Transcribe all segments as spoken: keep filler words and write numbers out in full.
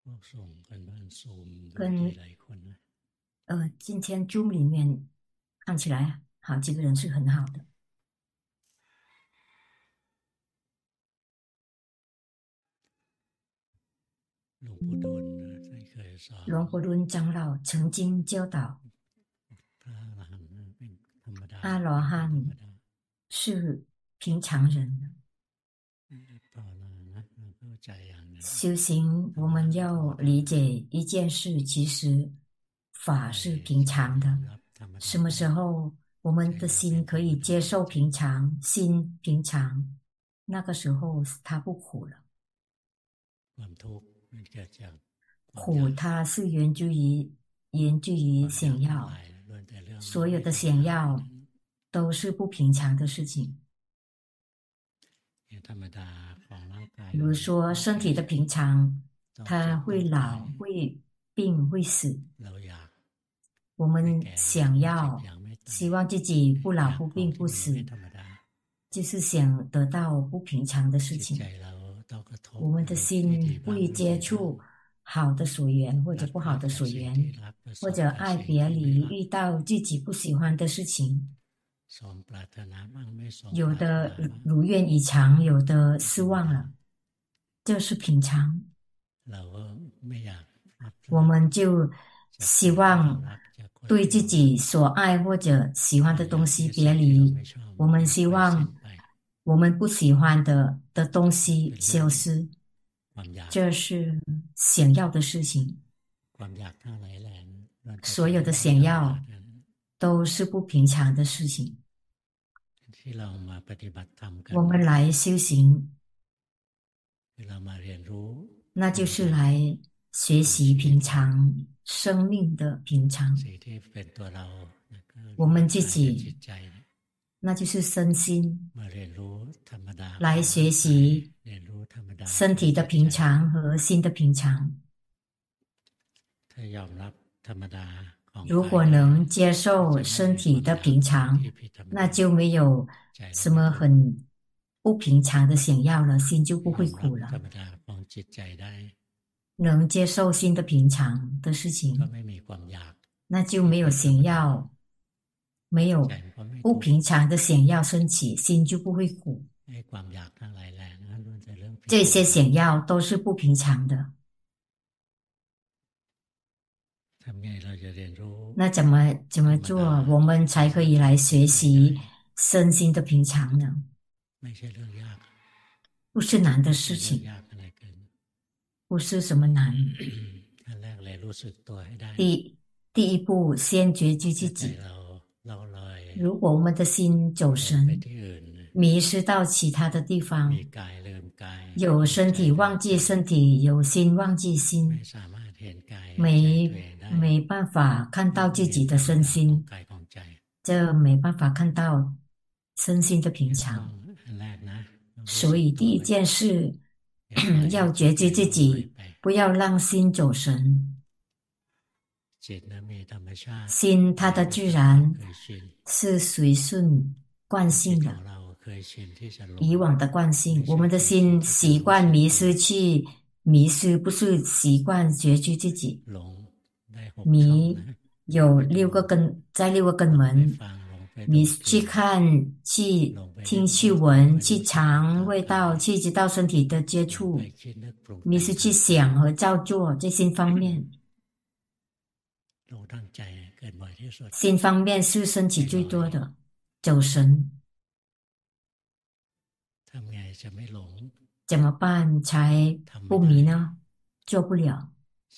跟呃，今天 Zoom 里面看起来好几个人是很好的。龙婆顿长老曾经教导，阿罗汉是平常人。修行，我们要理解一件事，其实法是平常的。什么时候我们的心可以接受平常，心平常，那个时候它不苦了。苦它是源自于源自于想要，所有的想要都是不平常的事情。比如说身体的平常，它会老，会病，会死。我们想要希望自己不老不病不死，就是想得到不平常的事情。我们的心会接触好的所缘或者不好的所缘，或者爱别离，遇到自己不喜欢的事情，有的如愿以偿，有的失望了，这是平常。我们就希望对自己所爱或者喜欢的东西别离，我们希望我们不喜欢的的东西消失，这是想要的事情。所有的想要都是不平常的事情。我们来修行，那就是来学习平常生命的平常。我们自己，那就是身心，来学习身体的平常和心的平常。如果能接受身体的平常，那就没有什么很不平常的想要了，心就不会苦了。能接受心的平常的事情，那就没有想要，没有不平常的想要升起，心就不会苦。这些想要都是不平常的。那怎么怎么做，我们才可以来学习身心的平常呢？不是难的事情，不是什么难。第第一步，先觉知自己。如果我们的心走神，迷失到其他的地方，有身体忘记身体，有心忘记心，没没办法看到自己的身心，这没办法看到身心的平常。所以第一件事要觉知自己，不要让心走神。心它的自然是随顺惯性的，以往的惯性，我们的心习惯迷失去迷失，不是习惯觉知自己。迷有六个根，在六个根门，迷去看，去听，去闻，去尝味道，去知道身体的接触，迷失去想和造作这些方面。心方面是升起最多的，走神。怎么办才不迷呢？做不了。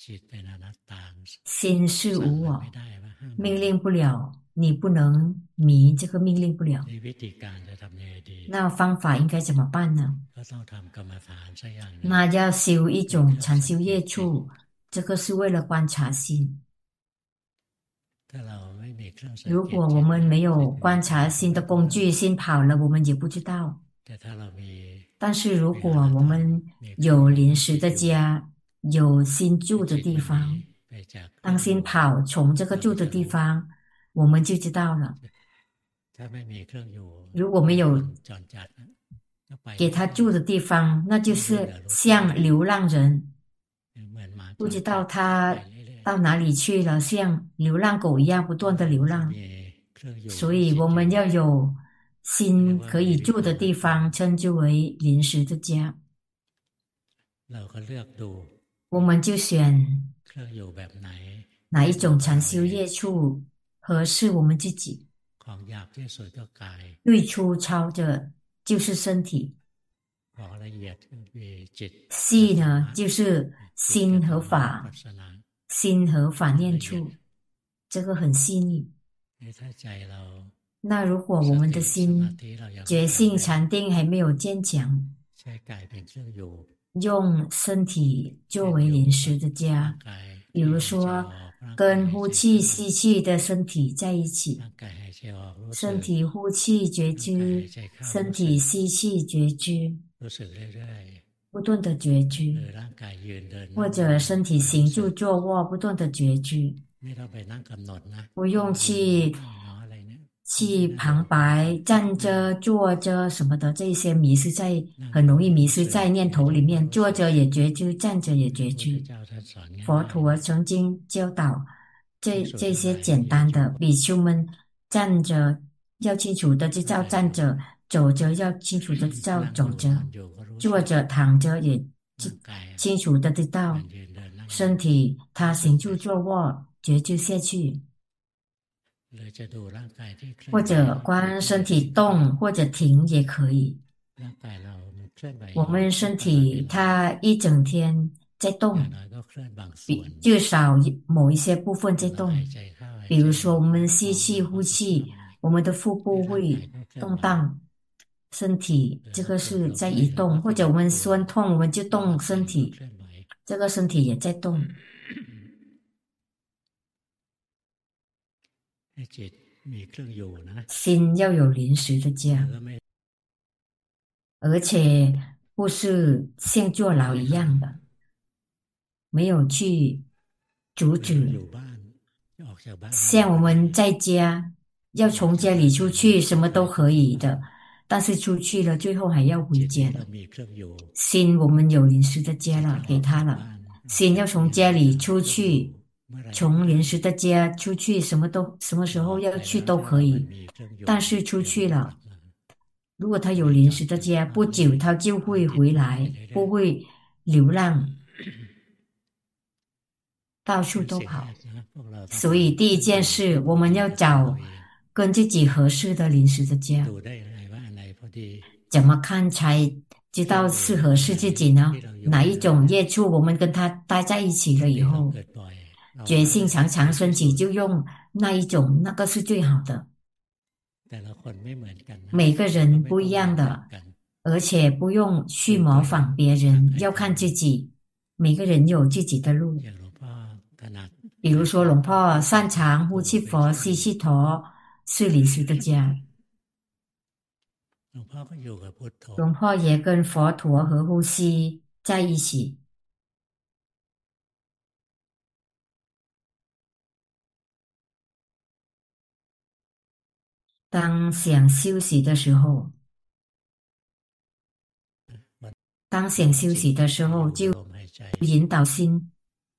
心是无我，命令不了，你不能迷，这个命令不了。那方法应该怎么办呢？那要修一种禅修业处，这个是为了观察心。如果我们没有观察心的工具，心跑了，我们也不知道。但是如果我们有临时的家，有心住的地方，当心跑从这个住的地方，我们就知道了。如果没有给他住的地方，那就是像流浪人， 不知道它到哪里去了，像流浪狗一样不断的流浪。所以我们要有心可以住的地方，称之为临时的家。我们就选哪一种禅修业处合适我们自己。最粗糙的就是身体，细呢就是心和法，心和法念处，这个很细腻。那如果我们的心觉性禅定还没有坚强，用身体作为临时的家，比如说跟呼气吸气的身体在一起，身体呼气觉知，身体吸气觉知，不断的觉知，或者身体行住坐卧不断的觉知，不用去去旁白站着坐着什么的，这些迷失在很容易迷失在念头里面，坐着也觉知，站着也觉知。佛陀曾经教导这这些简单的，比丘们站着要清楚的知道站着，走着要清楚的知道走着，坐着躺着也清楚的知道身体它行住坐卧觉知下去，或者观身体动或者停也可以。我们身体它一整天在动，比至少某一些部分在动，比如说我们吸气呼气，我们的腹部会动荡，身体这个是在移动，或者我们酸痛我们就动身体，这个身体也在动。心要有临时的家，而且不是像坐牢一样的，没有去阻止。像我们在家要从家里出去什么都可以的，但是出去了最后还要回家的。心我们有临时的家了，给他了，心要从家里出去，从临时的家出去，什么都什么时候要去都可以，但是出去了，如果他有临时的家，不久他就会回来，不会流浪，到处都跑。所以第一件事，我们要找跟自己合适的临时的家。怎么看才知道适合是自己呢？哪一种业处我们跟他待在一起了以后，觉性常常升起，就用那一种，那个是最好的。每个人不一样的，而且不用去模仿别人，要看自己。每个人有自己的路。比如说龙婆擅长呼气佛、吸气陀，是临时的家。龙婆也跟佛陀和呼吸在一起。当想休息的时候，当想休息的时候，就引导心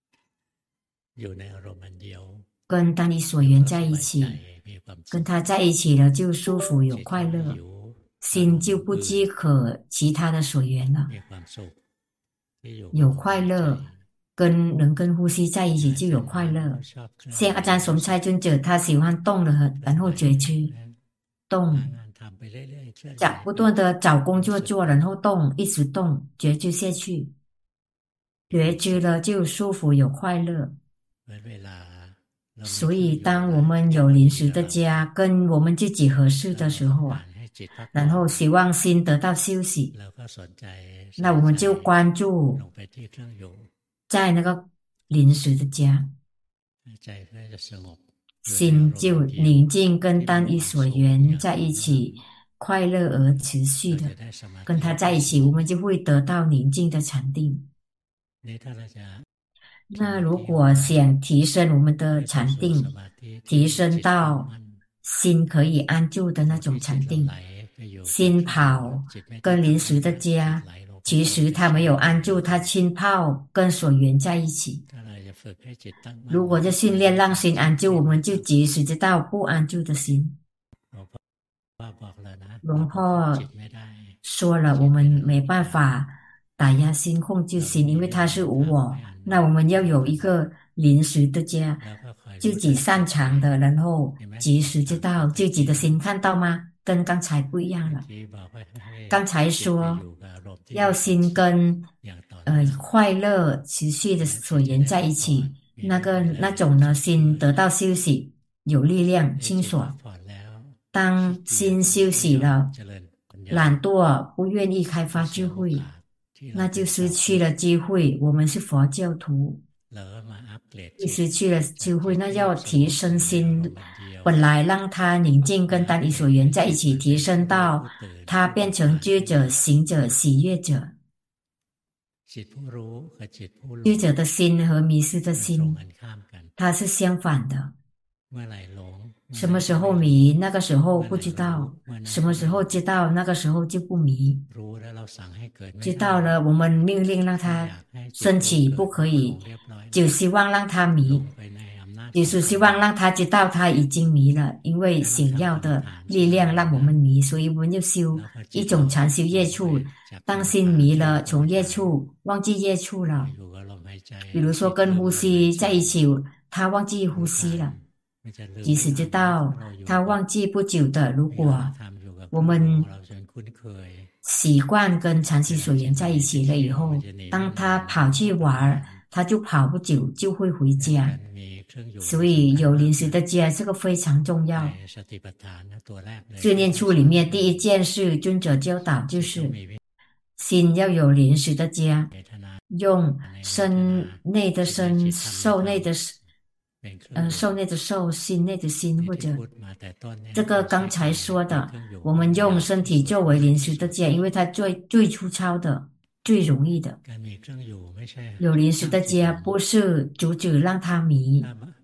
跟单一所缘在一起，跟他在一起了就舒服有快乐，心就不饥渴其他的所缘了，有快乐，跟能跟呼吸在一起就有快乐。像阿占松菜尊者，他喜欢动了，然后觉知动，找不断的找工作做，然后动，一直动，觉知下去，觉知了就舒服有快乐。所以当我们有临时的家跟我们自己合适的时候啊，然后希望心得到休息，那我们就关注在那个临时的家，心就宁静跟单一所缘在一起，快乐而持续的跟他在一起，我们就会得到宁静的禅定。那如果想提升我们的禅定，提升到心可以安住的那种禅定，心跑跟临时的家其实他没有安住，他浸泡跟所缘在一起。如果就训练让心安住，我们就及时知道不安住的心。龙婆说了，我们没办法打压心、控制心，因为它是无我。那我们要有一个临时的家，自己擅长的，然后及时知道自己的心，看到吗？跟刚才不一样了。刚才说要心跟呃快乐持续的所缘在一起，那个那种呢，心得到休息，有力量，清爽。当心休息了，懒惰，不愿意开发智慧，那就失去了机会。我们是佛教徒，失去了智慧，那要提升心，本来让它宁静跟单一所缘在一起，提升到它变成知者、行者、喜悦者。知者的心和迷失的心，它是相反的。什么时候迷，那个时候不知道；什么时候知道，那个时候就不迷。知道了，我们命令让它升起，不可以，就希望让它迷，就是希望让他知道他已经迷了，因为想要的力量让我们迷，所以我们就修一种禅修业处。当心迷了，从业处忘记业处了，比如说跟呼吸在一起，他忘记呼吸了，即使知道他忘记不久的，如果我们习惯跟禅修所缘在一起了以后，当他跑去玩，他就跑不久就会回家。所以有临时的家，这个非常重要。训练处里面第一件事，尊者教导就是心要有临时的家，用身内的身、受内的呃受内的受、心内的心，或者这个刚才说的，我们用身体作为临时的家，因为它最最粗糙的。最容易的有临时的家，不是阻止让他迷。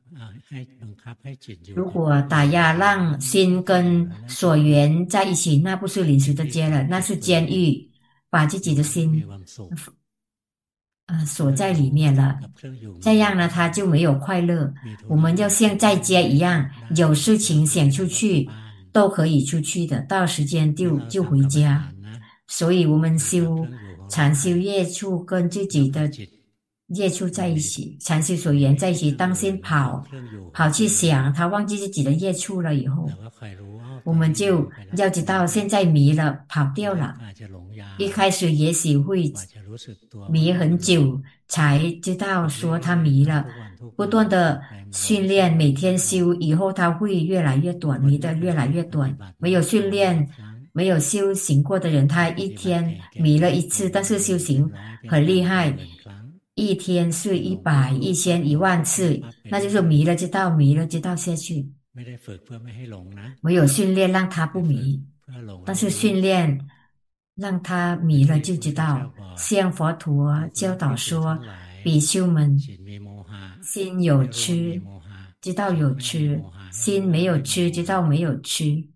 如果打压让心跟所缘在一起，那不是临时的家了，那是监狱，把自己的心呃锁在里面了。这样呢，他就没有快乐。我们要像在家一样，有事情想出去都可以出去的，到时间就就回家。所以我们修禅修业处跟自己的业处在一起，禅修所缘在一起。当心跑跑去想，他忘记自己的业处了以后，我们就要知道现在迷了，跑掉了。一开始也许会迷很久，才知道说他迷了。不断的训练，每天修以后，他会越来越短，迷得越来越短。没有训练。没有修行过的人，他一天迷了一次，但是修行很厉害，一天是一百、一千、一万次，那就是迷了知道，迷了知道下去。没有训练让他不迷，但是训练让他迷了就知道。像佛陀教导说，比丘们心有痴，知道有痴；心没有痴，知道没有痴。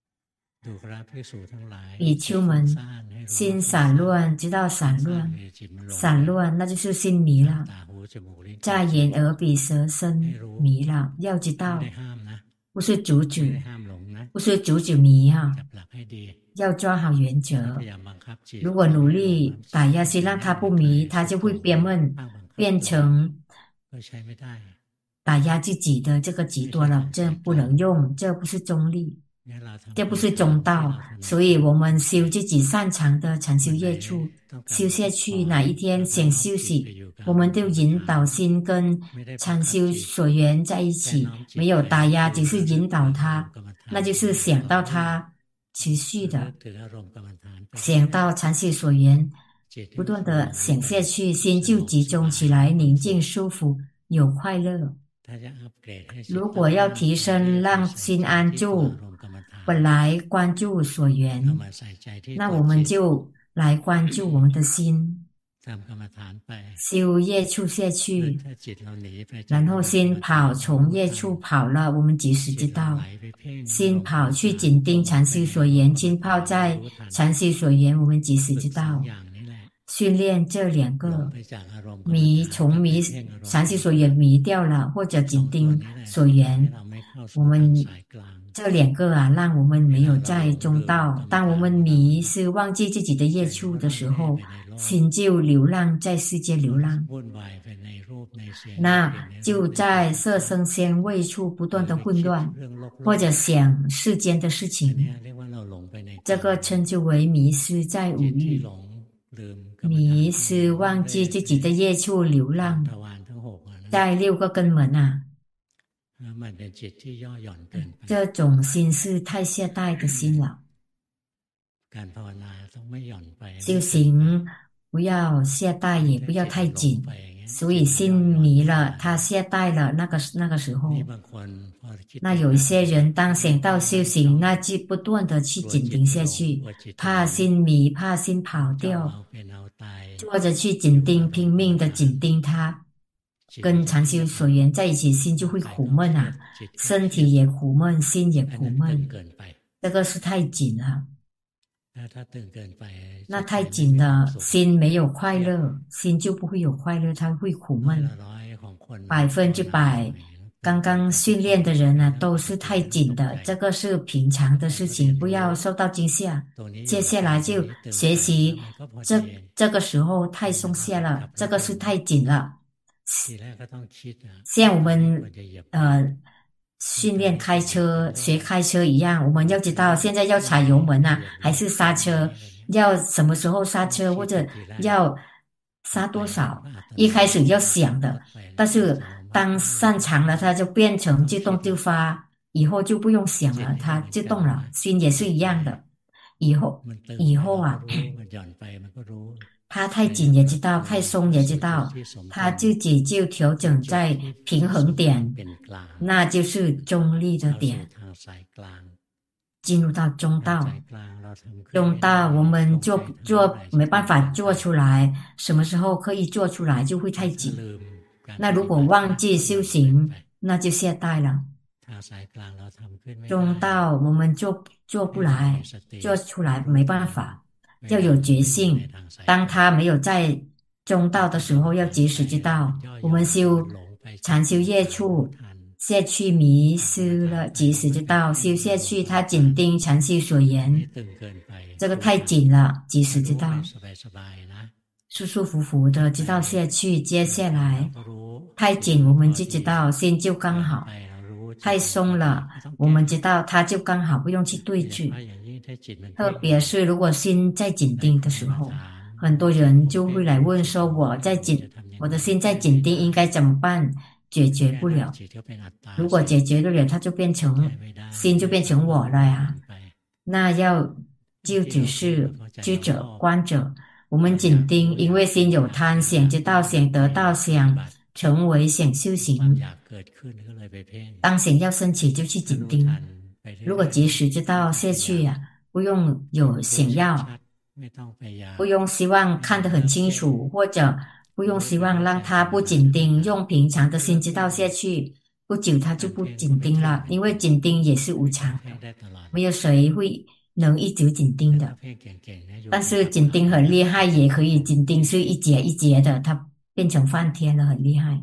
比丘们心散乱，知道散乱，散乱那就是心迷了，在眼耳鼻舌身迷了，要知道，不是阻止，不是阻止迷哈，要抓好原则。如果努力打压心，让他不迷，他就会憋闷，变成打压自己的这个极端了，这不能用，这不是中立。这不是中道，所以我们修自己擅长的禅修业处，修下去哪一天想休息，我们就引导心跟禅修所缘在一起，没有打压，只是引导他，那就是想到他持续的想到禅修所缘，不断的想下去，心就集中起来，宁静舒服，有快乐。如果要提升让心安住，本来关注所缘，那我们就来关注我们的心，修业处下去，然后心跑从业处跑了，我们及时知道。心跑去紧盯禅修所缘，浸泡在禅修所缘，我们及时知道。 训练这两个迷，从迷禅修所缘迷掉了，或者紧盯所缘，我们这两个啊，让我们没有在中道。当我们迷失忘记自己的业处的时候，心就流浪在世界流浪，那就在色声香味处不断的混乱，或者想世间的事情，这个称之为迷失在五欲。迷失忘记自己的业处流浪，在六个根门啊，这种心是太懈怠的心了。修行不要懈怠，也不要太紧，所以心迷了，他懈怠了，那个那个时候，那有一些人当想到修行，那就不断的去紧盯下去，怕心迷，怕心跑掉，或者去紧盯，拼命的紧盯它，跟禅修所缘在一起，心就会苦闷啊，身体也苦闷，心也苦闷，这个是太紧了。那太紧了，心没有快乐，心就不会有快乐，它会苦闷。百分之百刚刚训练的人呢，都是太紧的，这个是平常的事情，不要受到惊吓。接下来就学习这这个时候太松懈了，这个是太紧了。像我们呃训练开车学开车一样，我们要知道现在要踩油门啊，还是刹车，要什么时候刹车，或者要刹多少，一开始要想的，但是当擅长了，它就变成自动就发，以后就不用想了，它自动了。心也是一样的，以后以后啊它太紧也知道，太松也知道，它自己就调整在平衡点，那就是中立的点，进入到中道。中道我们做做没办法做出来，什么时候可以做出来就会太紧。那如果忘记修行，那就懈怠了。中道我们做做不来，做出来没办法。要有决心，当他没有在中道的时候，要及时知道。我们修禅修业处，下去迷失了，及时知道。修下去，他紧盯禅修所言，这个太紧了，及时知道。舒舒服服的知道下去，接下来太紧，我们就知道心就刚好；太松了，我们知道它就刚好，不用去对峙。特别是如果心在紧盯的时候，很多人就会来问说，我在紧，我的心在紧盯应该怎么办？解决不了。如果解决不了，它就变成心就变成我了呀。那要就只是知者观者，我们紧盯，因为心有贪，想知道，想得到，想成为，想修行，当想要升起就去紧盯。如果及时知道下去呀、啊，不用有想要，不用希望看得很清楚，或者不用希望让他不紧盯，用平常的心知道下去，不久他就不紧盯了，因为紧盯也是无常的，没有谁会能一直紧盯的。但是紧盯很厉害，也可以紧盯是一节一节的，它变成梵天了，很厉害。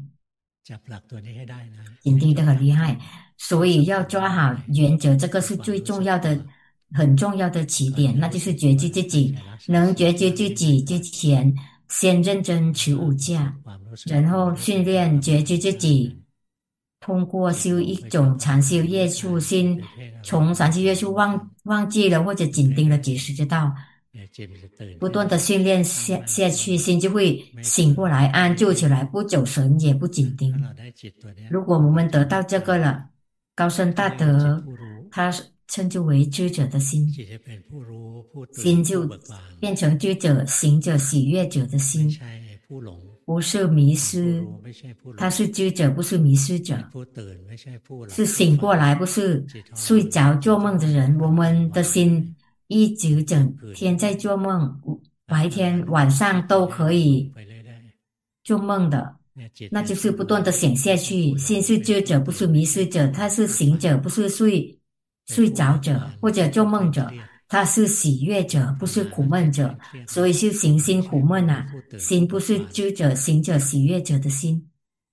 紧盯的很厉害，所以要抓好原则，这个是最重要的。很重要的起点，那就是觉知自己。能觉知自己之前，先认真持五戒，然后训练觉知自己。通过修一种禅修业处，心从禅修业处忘忘记了或者紧盯了，及时知道，不断的训练下下去，心就会醒过来，安住起来，不走神，也不紧盯。如果我们得到这个了，高僧大德，他称之为知者的心，心就变成知者、行者、喜悦者的心，不是迷失，他是知者，不是迷失者，是醒过来，不是睡着做梦的人。我们的心一直整天在做梦，白天晚上都可以做梦的，那就是不断的想下去。心是知者，不是迷失者，他是行者，不是睡睡着者或者做梦者， 他是喜悦者，不是苦闷者。所以修行心苦闷啊，心不是知者、行者、喜悦者的心。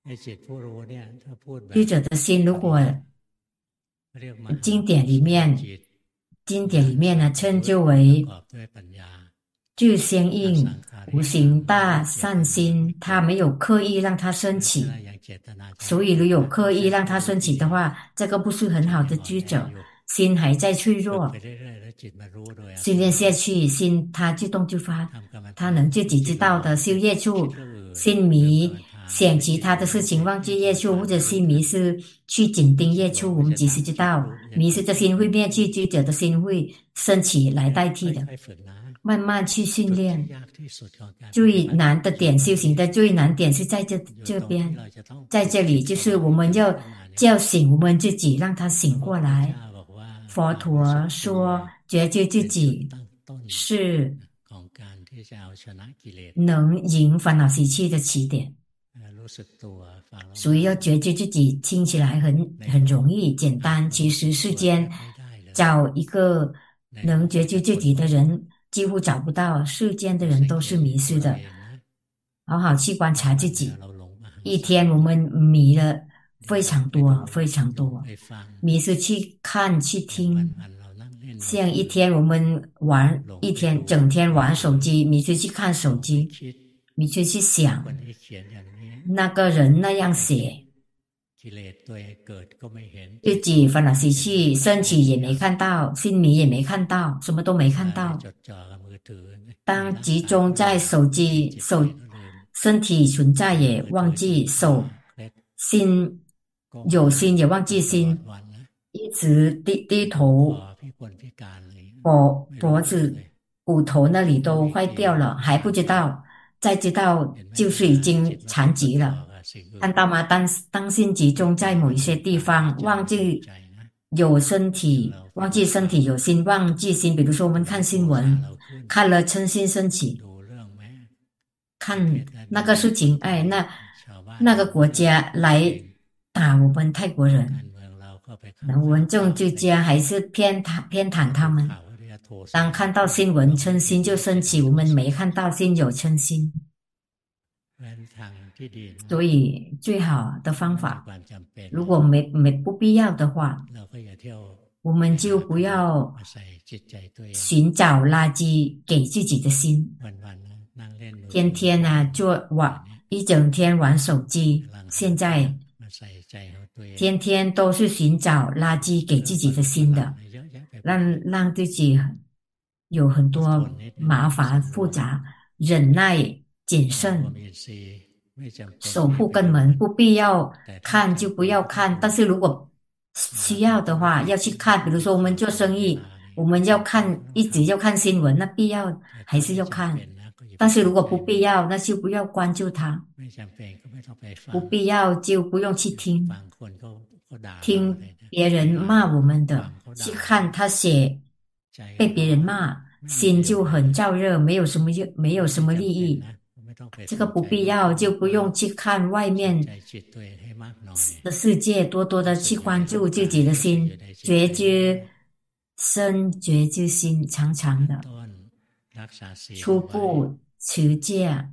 知者的心，如果经典里面，经典里面呢，称之为具相应无形大善心，他没有刻意让它升起。所以如有刻意让它升起的话，这个不是很好的知者，心还在脆弱。训练下去，心它自动就发，它能自己知道的。修业处，心迷想其他的事情，忘记业处，或者心迷是去紧盯业处，我们即使知道迷失的心会灭去，知者的心会升起来代替的。慢慢去训练。最难的点，修行的最难点是在这这边，在这里就是我们要叫醒我们自己，让他醒过来。佛陀说，觉知自己是能赢烦恼习气的起点。所以要觉知自己，听起来很很容易简单，其实世间找一个能觉知自己的人几乎找不到，世间的人都是迷失的。好好去观察自己，一天我们迷了非常多非常多，迷失去看去听，像一天我们玩一天整天玩手机，迷失去看手机，迷失去想那个人那样写，自己烦恼习气升起也没看到，心迷也没看到，什么都没看到。当集中在手机手身体存在也忘记手，心有心也忘记心，一直低低头，脖脖子骨头那里都坏掉了，还不知道，再知道就是已经残疾了。看到吗？当当心集中在某一些地方，忘记有身体，忘记身体有心，忘记心。比如说我们看新闻，看了嗔心升起，看那个事情，哎，那那个国家来打我们泰国人，那我们政治家还是偏袒偏袒他们。当看到新闻，嗔心就升起，我们没看到心有嗔心。所以最好的方法，如果没没不必要的话，我们就不要寻找垃圾给自己的心。天天啊做玩一整天玩手机，现在天天都是寻找垃圾给自己的心的，让让自己有很多麻烦复杂，忍耐谨慎，守护根门，不必要看就不要看，但是如果需要的话要去看。比如说我们做生意，我们要看，一直要看新闻，那必要还是要看，但是如果不必要，那就不要关注它，不必要就不用去听听别人骂我们的，去看他写被别人骂，心就很燥热，没有什么没有什么利益。这个不必要就不用去看外面的世界，多多的去关注自己的心，觉知身觉知心，长长的初步持戒。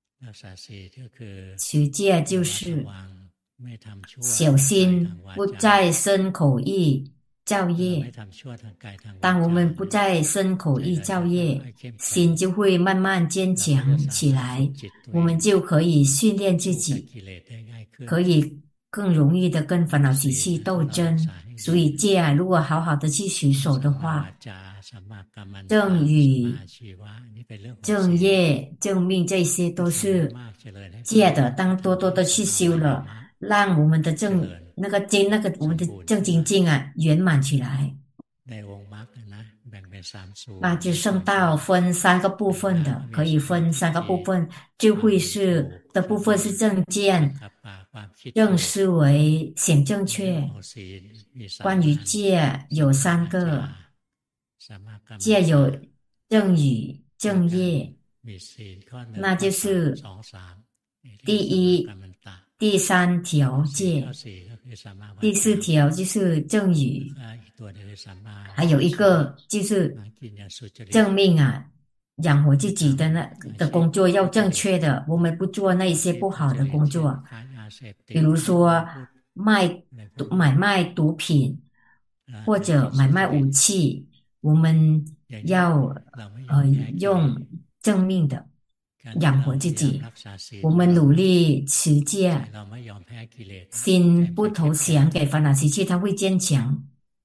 持戒就是小心不在身口意造业。当我们不在身口意造业，心就会慢慢坚强起来，我们就可以训练自己，可以更容易的跟烦恼习气斗争。所以戒啊，如果好好的去持守的话，正语、正业、正命，这些都是戒的。当多多的去修了，让我们的正那个经那个我们的正精进啊圆满起来。八支圣道分三个部分的，可以分三个部分。智慧是的部分是正见、正思维、显正确。关于戒有三个，戒有正语、正业，那就是第一、第三条戒，第四条就是正语， 还有一个就是正命啊，养活自己的那的工作要正确的，我们不做那些不好的工作，比如说卖买卖毒品或者买卖武器，我们要呃用正命的养活自己，我们努力持戒，心不投降给烦恼习气，它会坚强。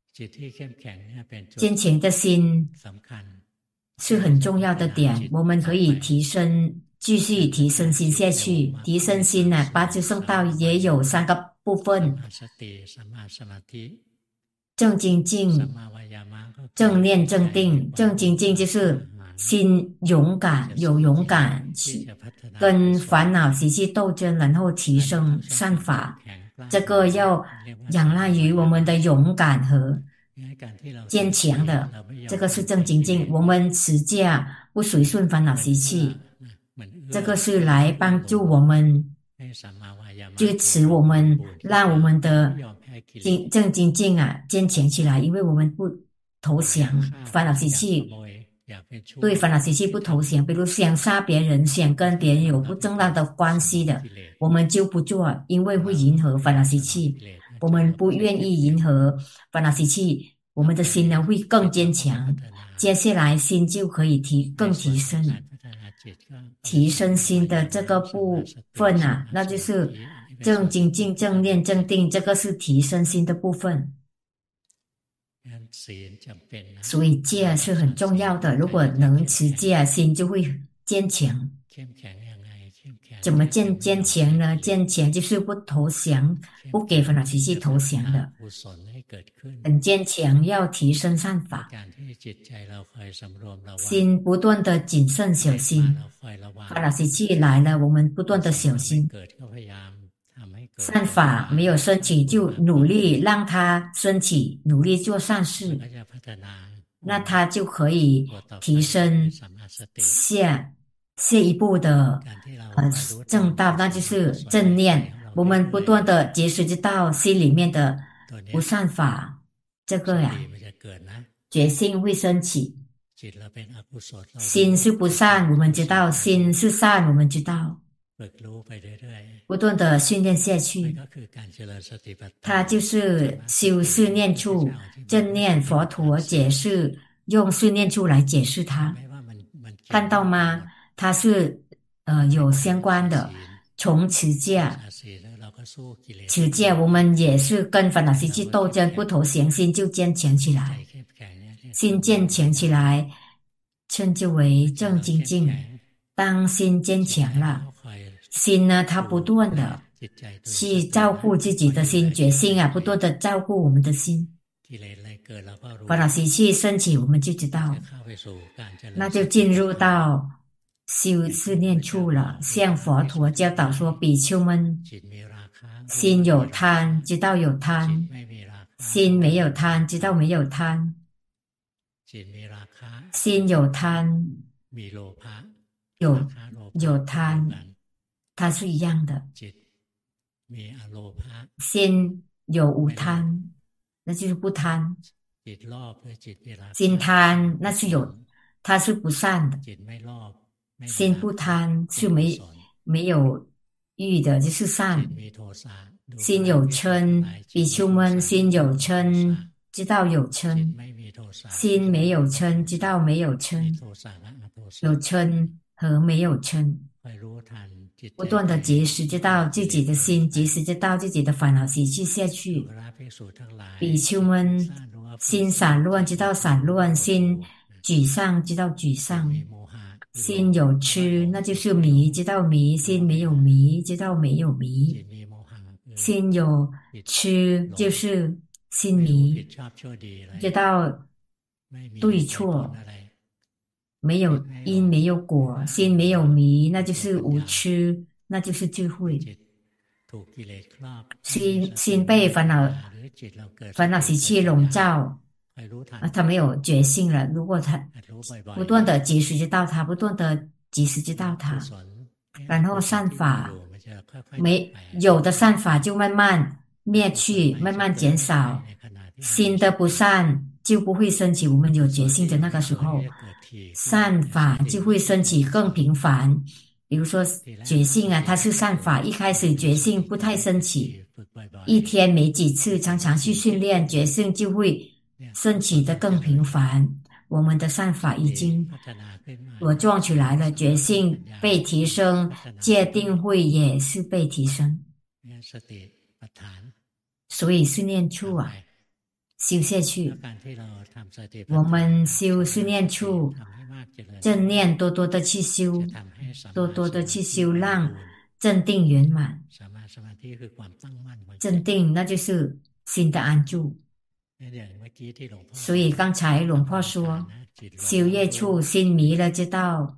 坚强的心是很重要的点，我们可以提升，继续提升心下去。提升心呢、啊，八支圣道也有三个部分：正精进、正念、正定。正精进就是心勇敢，有勇敢去跟烦恼习气斗争，然后提升善法。这个要仰赖于我们的勇敢和坚强的，这个是正精进。我们持戒不随顺烦恼习气，这个是来帮助我们支持我们，让我们的正精进啊坚强起来。因为我们不投降烦恼习气，对烦恼习气不投降，比如想杀别人，想跟别人有不正当的关系的，我们就不做，因为会迎合烦恼习气。我们不愿意迎合烦恼习气，我们的心呢会更坚强。接下来心就可以提更提升，提升心的这个部分啊，那就是正精进、正念、正定，这个是提升心的部分。所以戒是很重要的，如果能持戒，心就会坚强。怎么坚坚强呢？坚强就是不投降，不给烦恼习气投降的，很坚强，要提升善法。心不断的谨慎小心，烦恼习气来了，我们不断的小心。善法没有升起，就努力让它升起，努力做善事，那它就可以提升下下一步的呃正道，那就是正念。我们不断的结识知道心里面的不善法，这个呀，决心会升起。心是不善，我们知道；心是善，我们知道。不断的训练下去，它就是修四念处，正念佛陀解释，用四念处来解释它，看到吗？它是呃有相关的。从持戒，持戒我们也是跟烦恼习气斗争，不投降，心就坚强起来，心坚强起来，称之为正精进。当心坚强了，心呢，它不断的去照顾自己的心，决心啊，不断的照顾我们的心。烦恼习气升起，我们就知道，那就进入到修四念处了。像佛陀教导说，比丘们，心有贪，知道有贪；心没有贪，知道没有贪；心有贪，有有贪，它是一样的。心有无贪，那就是不贪；心贪，那是有，它是不善的。心不贪是没没有欲的，就是善。心有嗔，比丘们心有嗔，知道有嗔；心没有嗔，知道没有嗔。有嗔和没有嗔，不断的结识知道自己的心，结识知道自己的烦恼习气下去。比丘们心散乱，知道散乱；心沮丧，知道沮丧；心有痴，那就是迷，知道迷；心没有迷，知道没有迷。心有痴就是心迷，知道对错，没有因没有果，心没有迷，那就是无痴，那就是智慧。心心被烦恼烦恼习气笼罩啊，他没有觉性了。如果他不断的结识知道他，不断的及时知道他，然后善法没有的善法就慢慢灭去，慢慢减少。 心的不善就不会升起。我们有觉性的那个时候，善法就会升起更频繁。比如说觉性啊，它是善法，一开始觉性不太升起，一天没几次，常常去训练，觉性就会升起的更频繁。我们的善法已经茁壮起来了，觉性被提升，戒定慧也是被提升。所以训练处啊，修下去，我们修训练处，正念多多的去修，多多的去修，让镇定圆满。镇定那就是心的安住。所以刚才หลวงพ่อ说，修业处心迷了知道，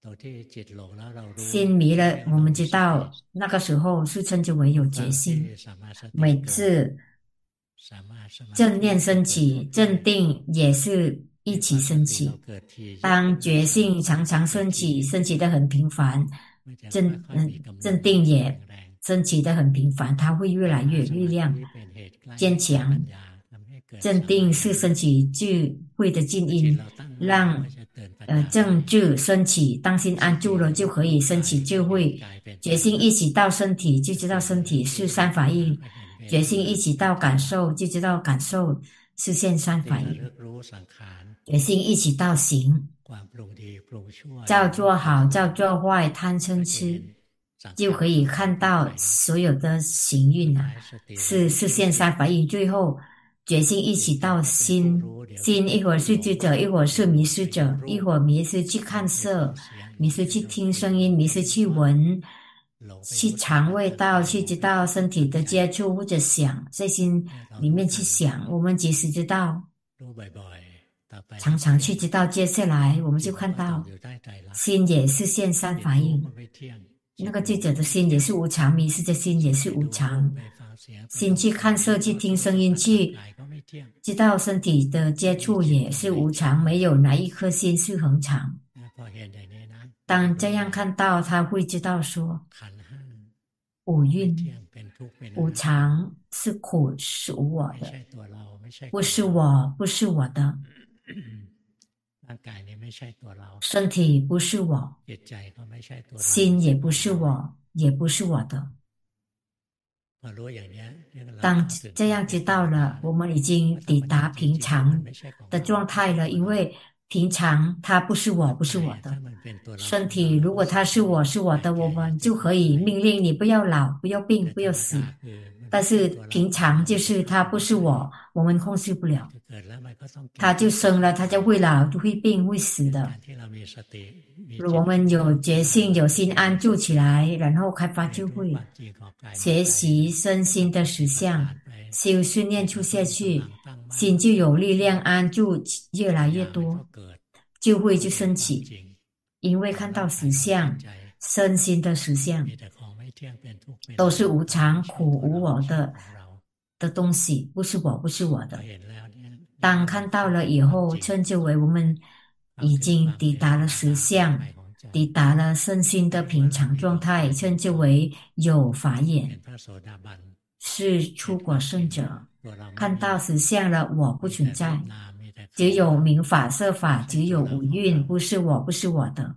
心迷了我们知道，那个时候是称之为有决心。每次正念升起，镇定也是一起升起。当觉性常常升起，升起的很频繁，镇嗯镇定也升起的很频繁，它会越来越力量坚强。镇定是升起智慧的静音，让呃正智升起。当心安住了，就可以升起智慧。决心一起到身体，就知道身体是三法印；决心一起到感受，就知道感受是现三法印。决心一起到行，叫做好，叫做坏，贪嗔痴，就可以看到所有的行运啊，是是现三法印。最后决心一起到心，心一会儿是智者，一会儿是迷失者，一会儿迷失去看色，迷失去听声音，迷失去闻，去尝味道，去知道身体的接触或者想，在心里面去想。我们即使知道，常常去知道，接下来我们就看到心也是现三法印。那个智者的心也是无常，迷失的心也是无常。心去看色，去听声音，去知道身体的接触也是无常，没有哪一颗心是恒常。当这样看到，他会知道说，五蕴无常是苦，是无我的，不是我，不是我的。身体不是我，心也不是我，也不是我的。当这样知道了，我们已经抵达平常的状态了，因为平常它不是我，不是我的。身体如果它是我是我的，我们就可以命令你不要老，不要病，不要死。但是平常就是它不是我，我们控制不了。它就生了，它就会老，就会病，会死的。我们有决心，有心安住起来，然后开发智慧，学习身心的实相，修训练出下去，心就有力量安住越来越多，智慧就升起。因为看到实相，身心的实相都是无常、苦、无我的的东西，不是我，不是我的。当看到了以后，称之为我们已经抵达了实相，抵达了身心的平常状态，称之为有法眼，是出果圣者。看到实相了，我不存在，只有名法色法，只有五蕴，不是我，不是我的。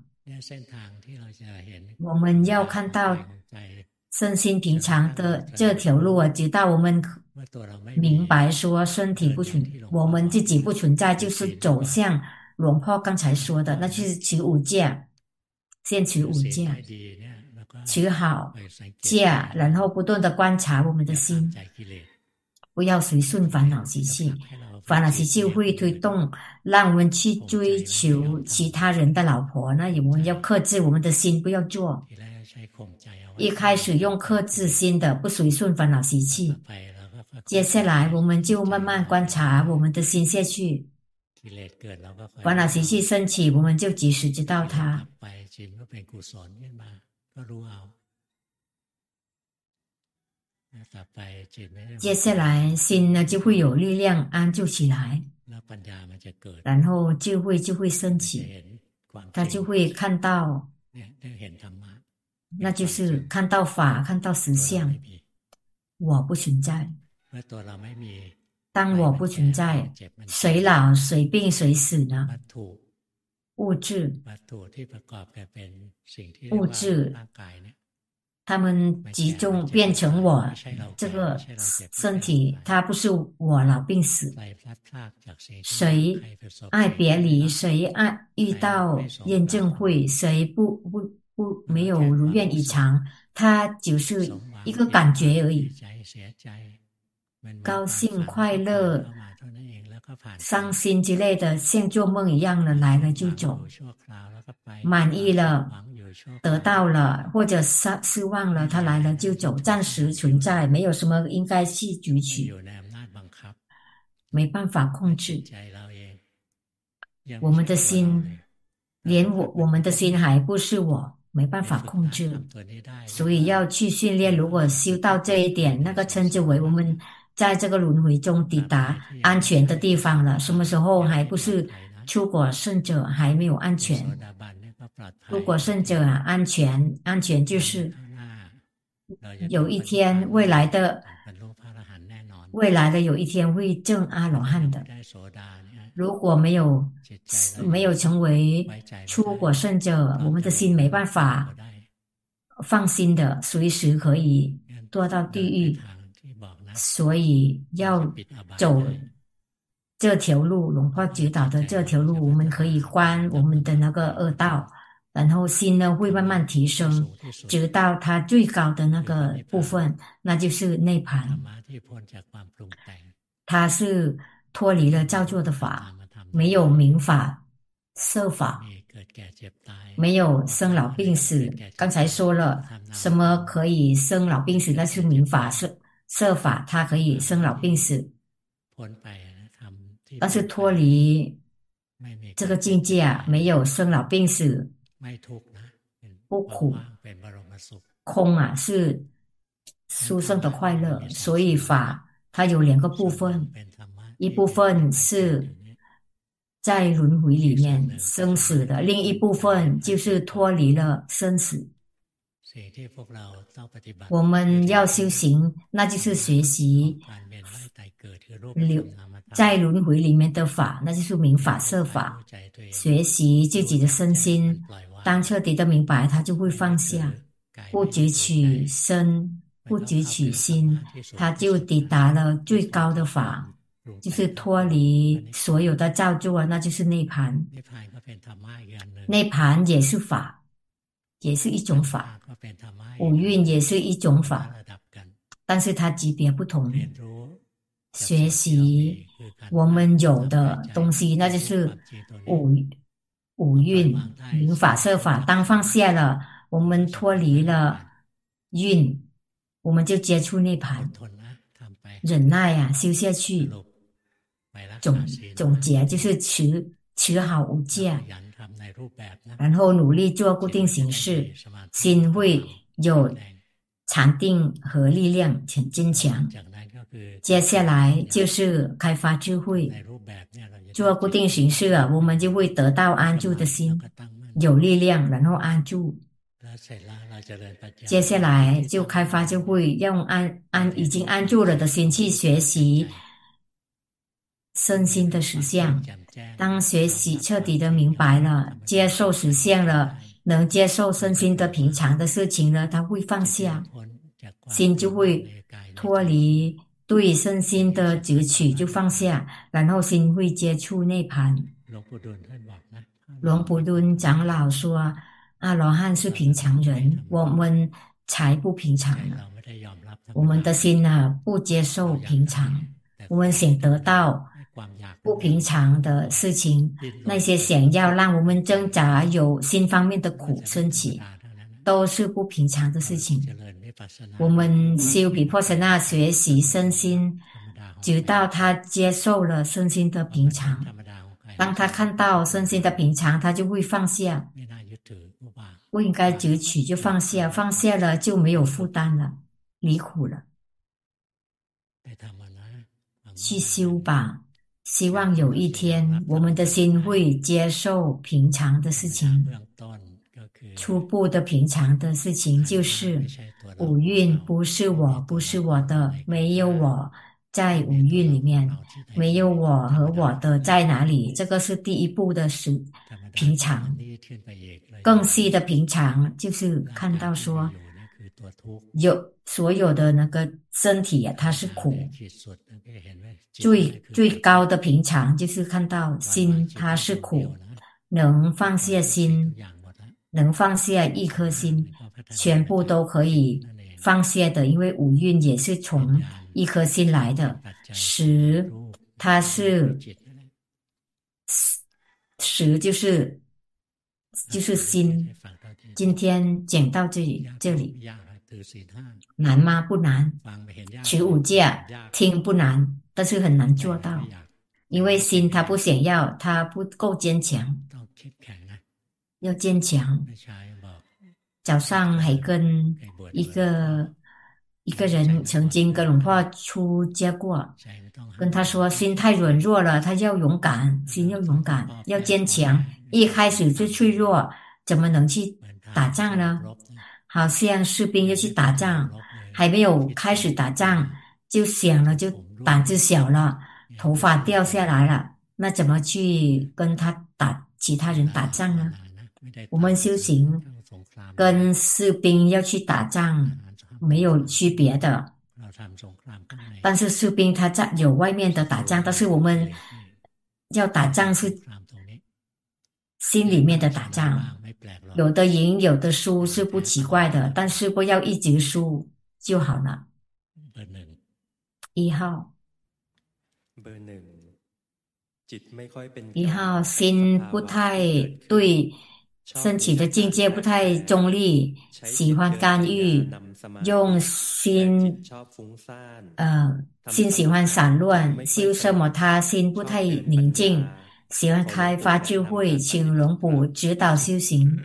我们要看到身心平常的这条路啊，直到我们明白说身体不存，我们自己不存在，就是走向หลวงพ่อ刚才说的，那就是持五戒，先持五戒，持好戒，然后不断的观察我们的心，不要随顺烦恼习气。烦恼习气会推动让我们去追求其他人的老婆，那我们要克制我们的心，不要做。一开始用克制心的，不随顺烦恼习气，接下来我们就慢慢观察我们的心下去，烦恼习气升起，我们就及时知道它。接下来心呢就会有力量安住起来，然后智慧就会升起，他就会看到，那就是看到法，看到实相，我不存在。 当我不存在，谁老谁病谁死呢？物质，物质，他们集中变成我这个身体，它不是我老病死。谁爱别离，谁爱遇到验证会，谁不不不没有如愿以偿，它就是一个感觉而已。高兴、快乐、伤心之类的，像做梦一样的，来了就走。满意了，得到了，或者失失望了，他来了就走，暂时存在，没有什么应该去汲取，没办法控制。我们的心，连我我们的心还不是我，没办法控制，所以要去训练。如果修到这一点，那个称之为我们在这个轮回中抵达安全的地方了。什么时候还不是出果圣者还没有安全？出果圣者啊，安全，安全就是有一天未来的未来的有一天会证阿罗汉的。如果没有没有成为出果圣者，我们的心没办法放心的，随时可以堕到地狱。所以要走这条路，龙华指导的这条路，我们可以关我们的那个恶道，然后心呢会慢慢提升，直到它最高的那个部分，那就是内盘。它是脱离了造作的法，没有名法、色法，没有生老病死。刚才说了，什么可以生老病死？那是名法、色色法，它可以生老病死。但是脱离这个境界啊，没有生老病死，不苦，空啊，是殊胜的快乐。所以法它有两个部分，一部分是在轮回里面生死的，另一部分就是脱离了生死。我们要修行，那就是学习流在轮回里面的法，那就是明法色法。学习自己的身心，当彻底的明白，他就会放下，不汲取身，不汲取心，他就抵达了最高的法，就是脱离所有的造作，那就是内盘。内盘也是法，也是一种法，五蕴也是一种法，但是它级别不同。学习我们有的东西，那就是五五蕴、明法、色法。当放下了，我们脱离了蕴，我们就接触涅槃。忍耐啊，修下去。总总结就是持持好无戒，然后努力做固定形式，心会有禅定和力量很坚强。接下来就是开发智慧，做固定形式啊，我们就会得到安住的心，有力量，然后安住。接下来就开发就会用安安已经安住了的心去学习身心的实相。当学习彻底的明白了，接受实相了，能接受身心的平常的事情了，他会放下，心就会脱离对身心的执取，就放下，然后心会接触内盘。龙普顿长老说，阿罗汉是平常人，我们才不平常呢。我们的心啊，不接受平常，我们想得到不平常的事情，那些想要让我们挣扎有心方面的苦升起，都是不平常的事情。我们修毗婆舍那学习身心，直到他接受了身心的平常。当他看到身心的平常，他就会放下，不应该执取就放下，放下了就没有负担了，离苦了。去修吧，希望有一天我们的心会接受平常的事情。初步的平常的事情就是五蕴不是我，不是我的，没有我， 在五蕴里面，没有我和我的在哪里？这个是第一步的是平常。更细的平常就是看到说，有所有的那个身体啊，它是苦。最最高的平常就是看到心它是苦，能放下心，能放下一颗心，全部都可以放下的，因为五蕴也是从一颗心来的。十，它是十就是就是心。今天讲到这里，这里难吗？不难。持五戒听不难，但是很难做到，因为心它不想要，它不够坚强，要坚强。早上还跟一个一个人曾经跟龙婆出家过，跟他说心太软弱了，他要勇敢，心要勇敢，要坚强。一开始就脆弱，怎么能去打仗呢？好像士兵要去打仗，还没有开始打仗就想了，就胆子小了，头发掉下来了，那怎么去跟他打其他人打仗呢？我们修行跟士兵要去打仗没有区别的，但是士兵他在有外面的打仗，但是我们要打仗是心里面的打仗，有的赢有的输是不奇怪的，但是不要一直输就好了。一号，一号心不太对身体的境界不太中立，喜欢干预，用心呃心喜欢散乱，修什么他心不太宁静，喜欢开发智慧，请龙补指导修行。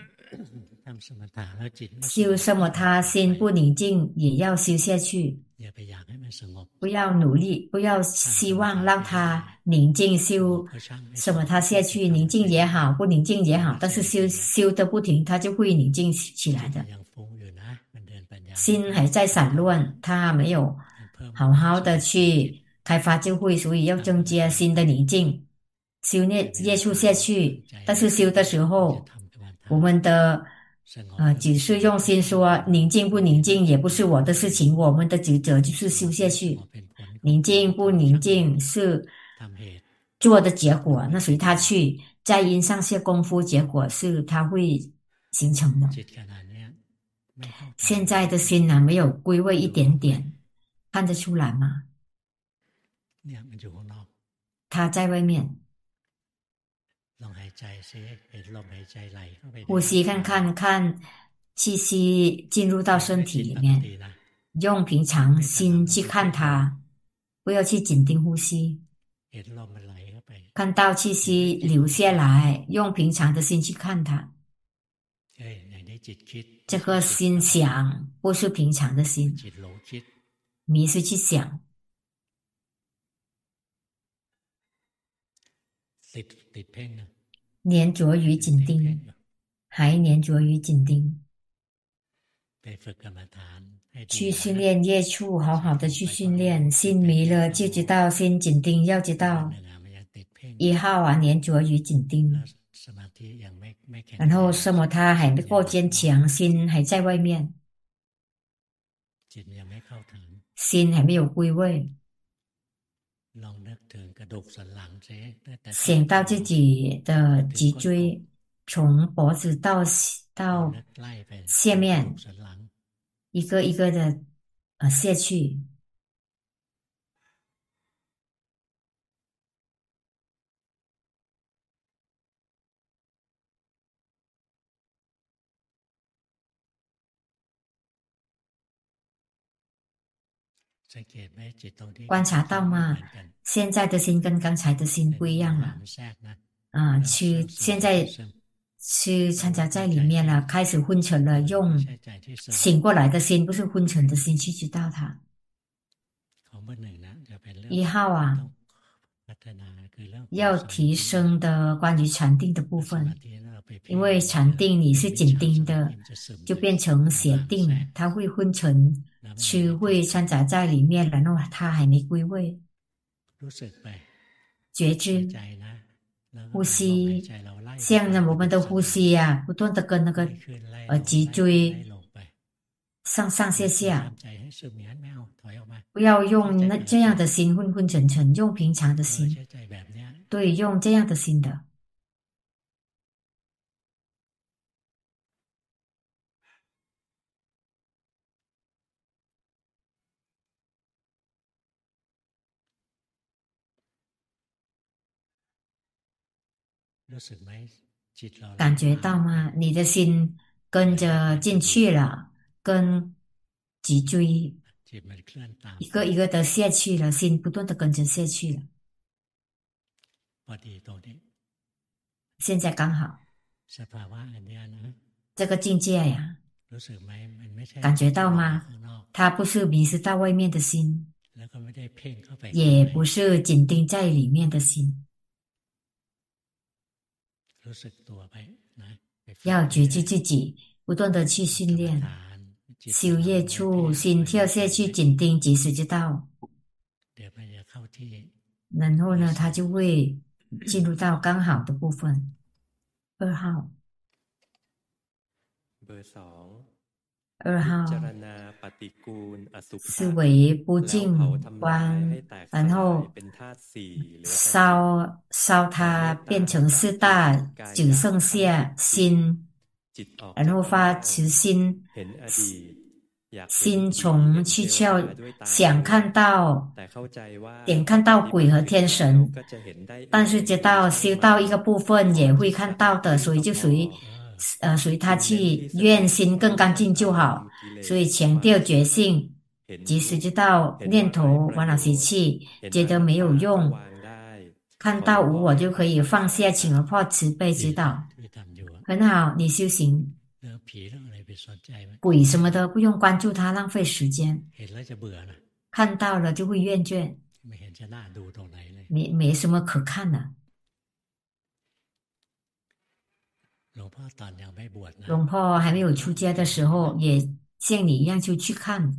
修什么他心不宁静也要修下去，不要努力，不要希望让他宁静，修什么他下去，宁静也好，不宁静也好，但是修修的不停，他就会宁静起来的。心还在散乱，他没有好好的去开发智慧，所以要增加心的宁静，修业业处下去。但是修的时候，我们的呃，只是用心说宁静不宁静也不是我的事情，我们的职责就是修下去。宁静不宁静是做的结果，那随他去，在因上下功夫，结果是他会形成的。现在的心呢，没有归位一点点，看得出来吗？他在外面。呼吸看看，看气息进入到身体里面，用平常心去看它，不要去紧盯呼吸。看到气息流下来，用平常的心去看它。这个心想不是平常的心，迷失去想。粘着于紧盯，还粘着于紧盯。去训练业处，好好的去训练。心迷了就知道，心紧盯要知道。一号啊，粘着于紧盯。然后什么他还不够坚强，心还在外面，心还没有归位。想到自己的脊椎从脖子到到下面一个一个的呃下去，观察到吗？现在的心跟刚才的心不一样了啊！去现在去参加在里面了，开始昏沉了，用醒过来的心，不是昏沉的心去知道它。一号啊，要提升的关于禅定的部分，因为禅定你是紧盯的，就变成邪定，它会昏沉， 吃会掺杂在里面，然后它还没归位。觉知呼吸，像我们的呼吸呀、啊，不断的跟那个呃脊椎上上下下，不要用那这样的心昏昏沉沉，用平常的心，对，用这样的心的。感觉到吗？你的心跟着进去了，跟脊椎一个一个的下去了，心不断的跟着下去了。现在刚好这个境界呀，感觉到吗？它不是迷失到外面的心，也不是紧盯在里面的心。要觉知自己，不断的去训练，修业处，心跳下去，紧盯即时知道。然后呢，它就会进入到刚好的部分。二号，二号思维不净观，然后烧烧它变成四大，只剩下心，然后发慈心，心从去窍想看到，点看到鬼和天神，但是知道修到一个部分也会看到的，所以就属于呃随他去，愿心更干净就好。所以强调觉性，即使知道念头烦恼习气，觉得没有用，看到无我就可以放下，请而破慈悲指导，很好，你修行。鬼什么的不用关注它，浪费时间。看到了就会厌倦，没没什么可看的。龙婆还没有出家的时候，也像你一样就去看。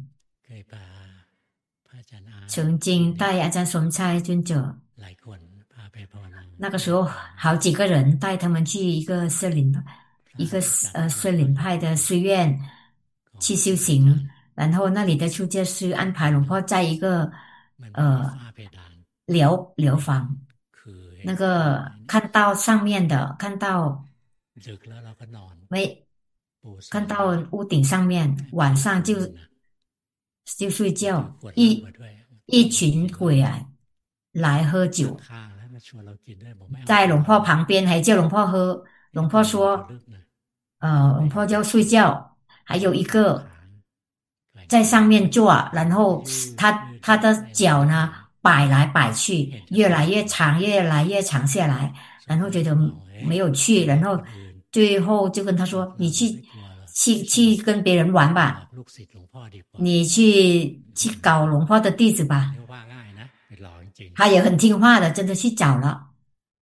曾经带阿占松差尊者，那个时候好几个人带他们去一个森林，一个呃森林派的寺院去修行，然后那里的出家师安排龙婆在一个呃疗疗房，那个看到上面的，看到没看到屋顶上面，晚上就就睡觉，一一群鬼啊来喝酒，在龙婆旁边还叫龙婆喝，龙婆说，呃，龙婆要睡觉，还有一个在上面坐，然后他他的脚呢摆来摆去，越来越长，越来越长下来，然后觉得没有趣，然后最后就跟他说：“你去去去跟别人玩吧，你去去搞龙婆的弟子吧。”他也很听话的，真的去找了，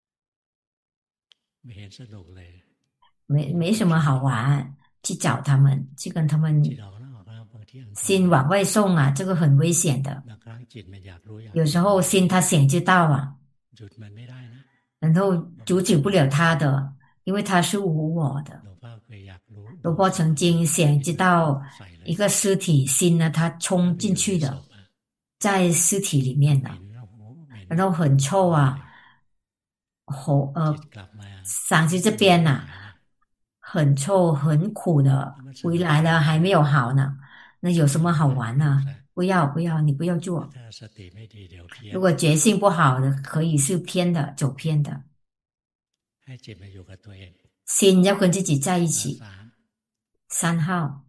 没没什么好玩，去找他们，去跟他们心往外送啊，这个很危险的。有时候心他想知道啊，然后阻止不了他的，因为他是无我的。罗波曾经想知道一个尸体心呢，他冲进去的，在尸体里面的，然后很臭啊，喉呃，嗓子这边呐、很臭很苦的，回来了还没有好呢，那有什么好玩呢？不要不要，你不要做。如果觉性不好的，可以是偏的，走偏的。心要跟自己在一起。三号，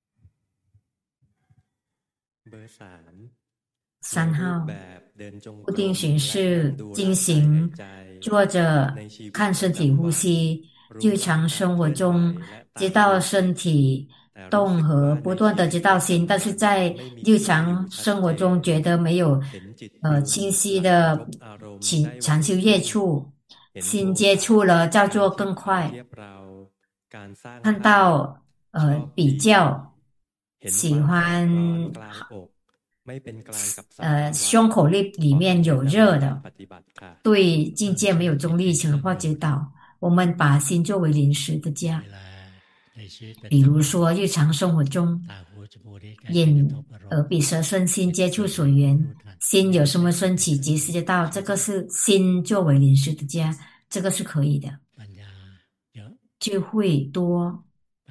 三号，固定形式进行，坐着看身体呼吸，日常生活中知道身体动和不断的知道心，但是在日常生活中觉得没有呃清晰的情禅修业处，心接触了照做更快，看到呃比较。 喜欢呃胸口里里面有热的，对境界没有中立，请龙婆指导。我们把心作为临时的家，比如说日常生活中，眼、耳、鼻、舌、身、心接触所缘，心有什么升起，即时知道，这个是心作为临时的家，这个是可以的。智慧多，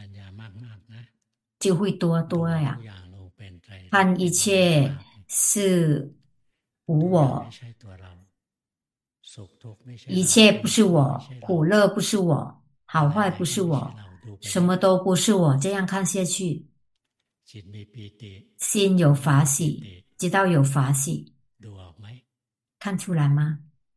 智慧多多呀，看一切是无我，一切不是我，苦乐不是我，好坏不是我，什么都不是我，这样看下去，心有法喜，知道有法喜，看出来吗？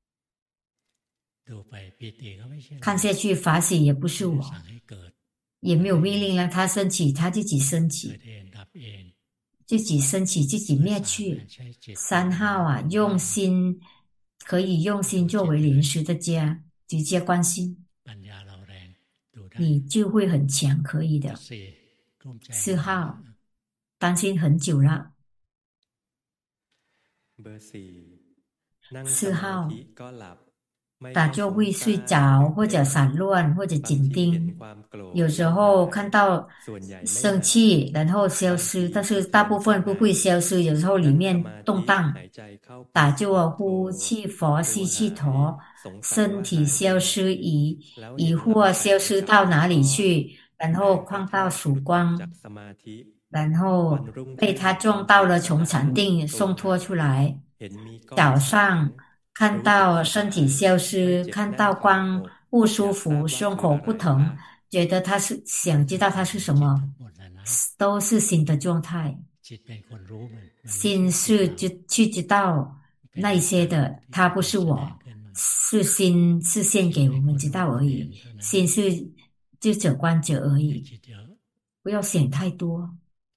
看下去，法喜也不是我，也没有命令让它升起，它自己升起，自己升起，自己灭去。三号啊，用心可以用心作为临时的家，直接关心。你智慧很强，可以的。四号，担心很久了。四号，打坐会睡着，或者散乱，或者紧盯。有时候看到生气，然后消失，但是大部分不会消失。有时候里面动荡，打坐呼气佛，吸气陀，身体消失疑疑惑消失到哪里去？然后看到曙光，然后被他撞到了，从禅定送脱出来。早上看到身体消失，看到光不舒服，胸口不疼，觉得他是想知道他是什么，都是心的状态。心是就去知道那些的，他不是我，是心是现给我们知道而已，心是智者观者而已，不要想太多。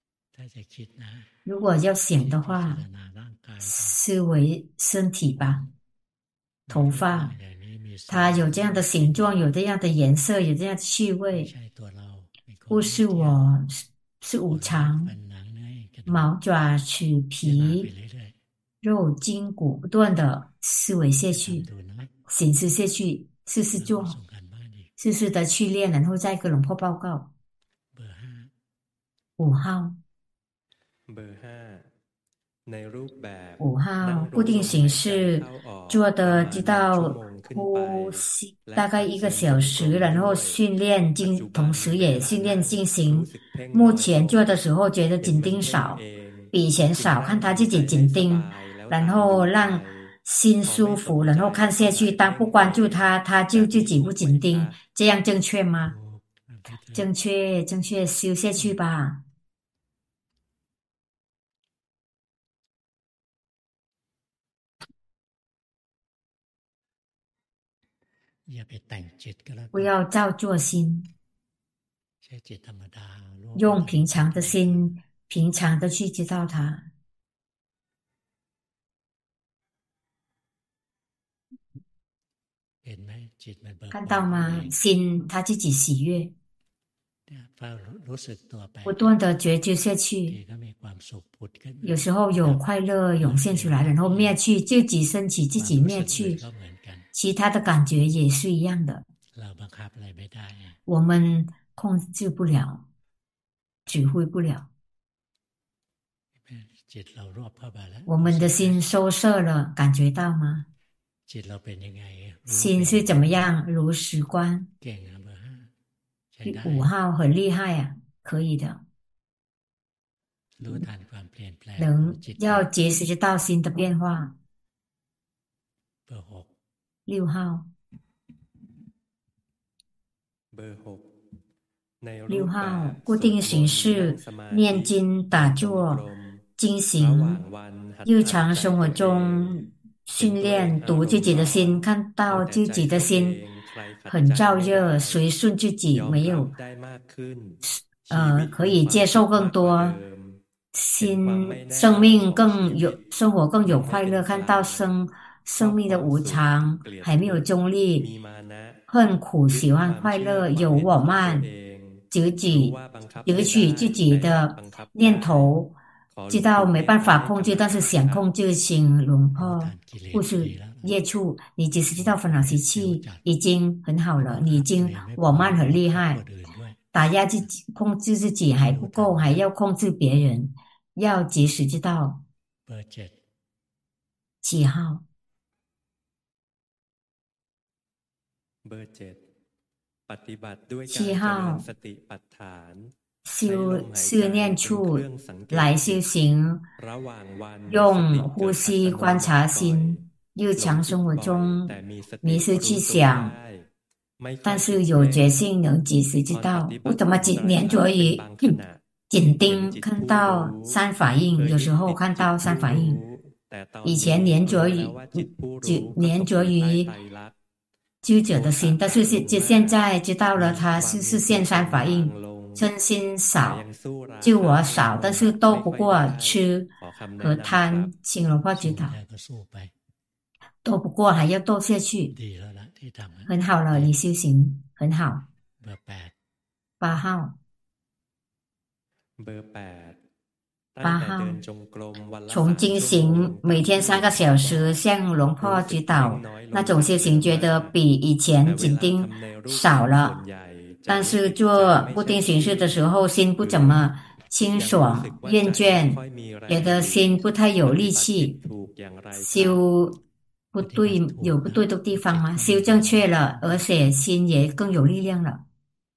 如果要想的话，思维身体吧，头发，它有这样的形状，有这样的颜色，有这样的气味，不是我，是是无常，毛爪齿皮肉筋骨不断的思维下去，形式下去，试试做，试试的去练，然后再跟龙婆报告。五号。五号固定形式做的知道呼吸大概一个小时，然后训练进，同时也训练进行。目前做的时候觉得紧盯少，比以前少，看他自己紧盯，然后让心舒服，然后看下去。当不关注他，他就自己不紧盯，这样正确吗？正确，正确，修下去吧。不要造作心，用平常的心，平常的去知道它。看到吗？心他自己喜悦，不断的觉知下去。有时候有快乐涌现出来，然后灭去，自己升起，自己灭去。其他的感觉也是一样的，我们控制不了，指挥不了。我们的心收摄了，感觉到吗？心是怎么样？如实观。五号很厉害啊，可以的。能要及时知道心的变化。六号。六号固定形式念经打坐进行，日常生活中训练读自己的心，看到自己的心很燥热，随顺自己，没有呃可以接受更多，心生命更有生活更有快乐，看到生生命的无常，还没有中立，恨苦喜欢快乐，有我慢。 截止截取自己的念头，知道没办法控制，但是想控制，请龙婆护持业处。你只是知道烦恼习气已经很好了，你已经我慢很厉害，打压自己，控制自己还不够，还要控制别人，要及时知道。七号。七号，修思念处来修行，用呼吸观察心。日常生活中迷失去想，但是有决心能及时知道。不怎么紧黏着于紧盯看到三反应，有时候看到三反应。以前黏着于就黏着于知者的心，但是现现在知道了它是是现三反应，嗔心少，就我少，但是斗不过吃和贪，请龙婆指导，斗不过还要斗下去，很好了，你修行很好。八号，八号，从经行每天三个小时向龙婆指导，那种修行觉得比以前紧盯少了，但是做固定形式的时候心不怎么清爽厌倦，觉得心不太有力气。修不对有不对的地方吗？修正确了，而且心也更有力量了。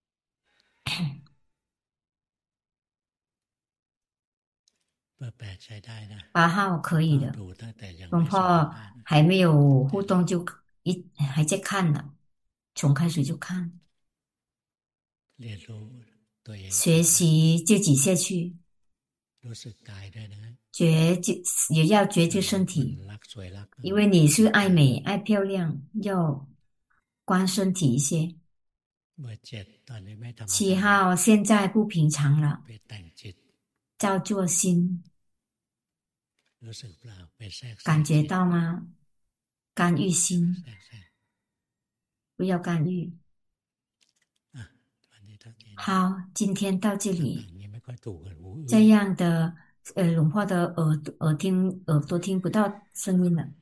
八号可以的，龙婆还没有互动就一还在看呢，从开始就看，学习自己下去，觉知也要觉知身体，因为你是爱美爱漂亮，要观身体一些。七号现在不平常了，造作心。感觉到吗？干预心，不要干预。好，今天到这里。这样的，呃，龙婆的耳耳听耳朵听不到声音了。